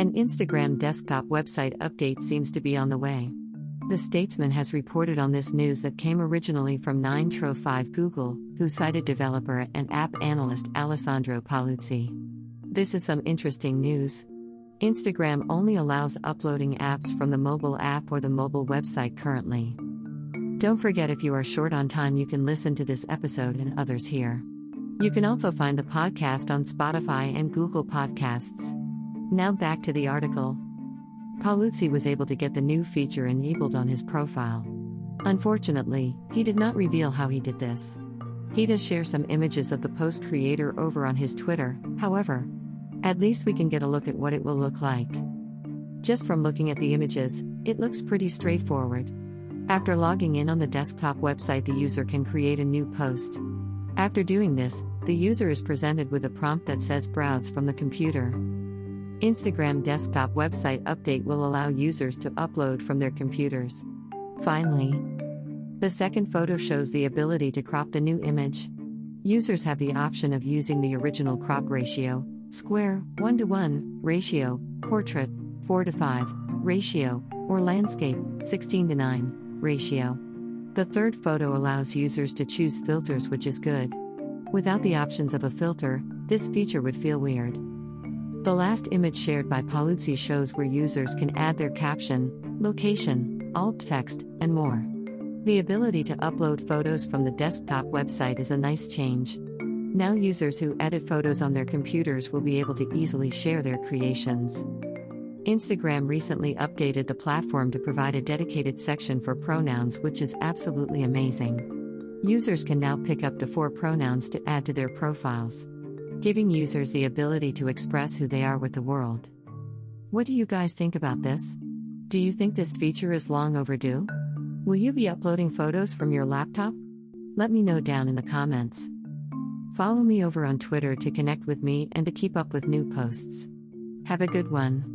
An Instagram desktop website update seems to be on the way. The Statesman has reported on this news that came originally from 9to5 Google, who cited developer and app analyst Alessandro Paluzzi. This is some interesting news. Instagram only allows uploading apps from the mobile app or the mobile website currently. Don't forget, if you are short on time, you can listen to this episode and others here. You can also find the podcast on Spotify and Google Podcasts. Now back to the article. Paluzzi was able to get the new feature enabled on his profile. Unfortunately, he did not reveal how he did this. He does share some images of the post creator over on his Twitter, however. At least we can get a look at what it will look like. Just from looking at the images, it looks pretty straightforward. After logging in on the desktop website, the user can create a new post. After doing this, the user is presented with a prompt that says browse from the computer. Instagram desktop website update will allow users to upload from their computers. Finally, the second photo shows the ability to crop the new image. Users have the option of using the original crop ratio, square, 1:1, ratio, portrait, 4:5, ratio, or landscape, 16:9, ratio. The third photo allows users to choose filters, which is good. Without the options of a filter, this feature would feel weird. The last image shared by Paluzzi shows where users can add their caption, location, alt text, and more. The ability to upload photos from the desktop website is a nice change. Now users who edit photos on their computers will be able to easily share their creations. Instagram recently updated the platform to provide a dedicated section for pronouns, which is absolutely amazing. Users can now pick up to 4 pronouns to add to their profiles, giving users the ability to express who they are with the world. What do you guys think about this? Do you think this feature is long overdue? Will you be uploading photos from your laptop? Let me know down in the comments. Follow me over on Twitter to connect with me and to keep up with new posts. Have a good one.